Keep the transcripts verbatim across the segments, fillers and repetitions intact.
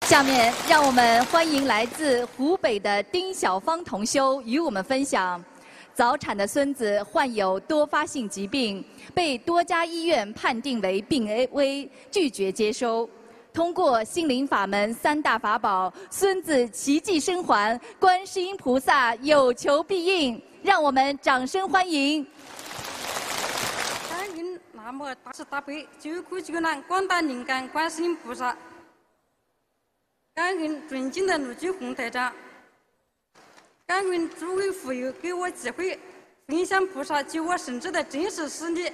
下面让我们欢迎来自湖北的丁小芳同修与我们分享：早产的孙子患有多发性疾病，被多家医院判定为病危，拒绝接收。通过心灵法门三大法宝，孙子奇迹生还，观世音菩萨有求必应。让我们掌声欢迎！ 感恩南无大慈大悲救苦救难广大灵感观世音菩萨。 感恩尊敬的陆军红台长，感恩诸位福友给我机会分享菩萨救我生子的真实事例。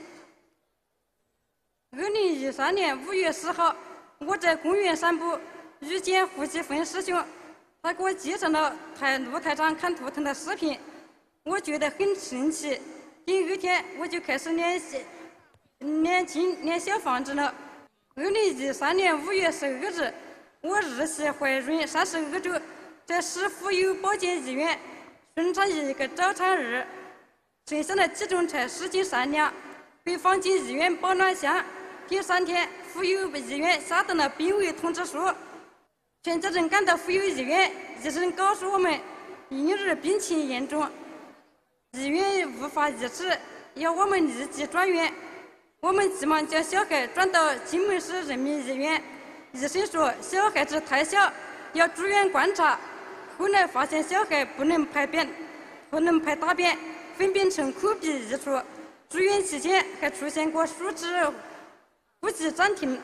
二零一三年五月十号，我在公园散步，遇见胡继芬师兄，他给我介绍了台陆台长看图腾的视频，我觉得很神奇。第二天我就开始练习练经练小房子了。二零一三年五月十二日。 我日系怀孕三十二周，在市妇幼保健医院顺产一个早产儿，生下的体重才十斤三两，被放进医院保暖箱。第三天，妇幼医院下达了病危通知书，全家人赶到妇幼医院，医生告诉我们婴儿病情严重，医院无法医治，要我们立即转院。我们急忙将小孩转到荆门市人民医院。 医生说小孩子太小，要住院观察。后来发现小孩不能排便，不能排大便，分娩呈口鼻溢出。住院期间还出现过数次呼吸暂停。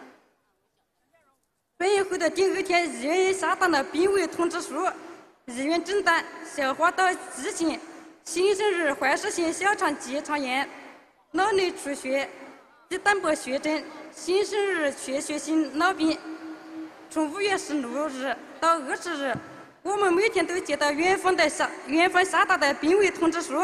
转院后的第二天，医院也下达了病危通知书。医院诊断消化道畸形、新生儿坏死性小肠结肠炎、脑内出血、低蛋白血症。 新生儿缺血性脑病，从五月十六日到二十日，我们每天都接到院方的下院方下达的病危通知书。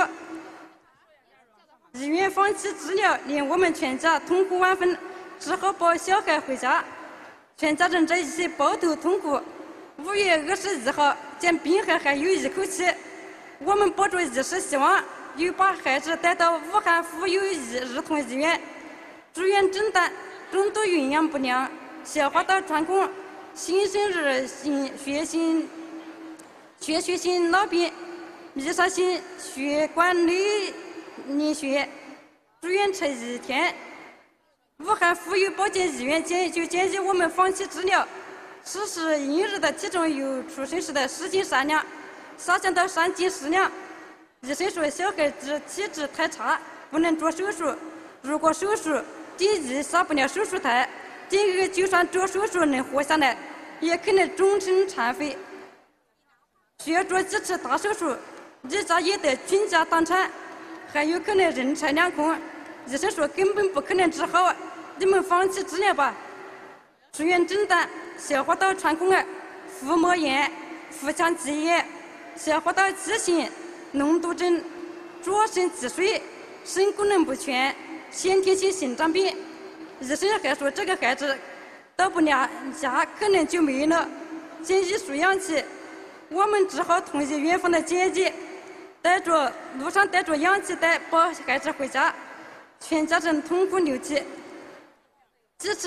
医院放弃治疗，令我们全家痛苦万分，只好抱小孩回家，全家人在一起抱头痛哭。五月二十一号，见病孩还有一口气，我们抱着一丝希望，又把孩子带到武汉妇幼儿童医院，住院诊断。 重度营养不良、消化道穿孔、新生儿性血性缺血性脑病、弥散性血管内凝血，住院才一天，武汉妇幼保健医院建议就建议我们放弃治疗。此时婴儿的体重由出生时的十斤三两下降到三斤四两。医生说小孩子体质太差，不能做手术。如果手术， 第一下不了手术台，第二就算做手术能活下来，也可能终身残废，需要做几次大手术，一家也得倾家荡产，还有可能人财两空。医生说根本不可能治好，你们放弃治疗吧。出院诊断消化道穿孔癌、腹膜炎、腹腔积液、消化道畸形、脓毒症、左肾积水、肾功能不全。 先天性心脏病，医生还说这个孩子到不了家可能就没了，建议输氧气。我们只好同意院方的建议，带着路上带着氧气袋抱孩子回家，全家人痛哭流涕。几次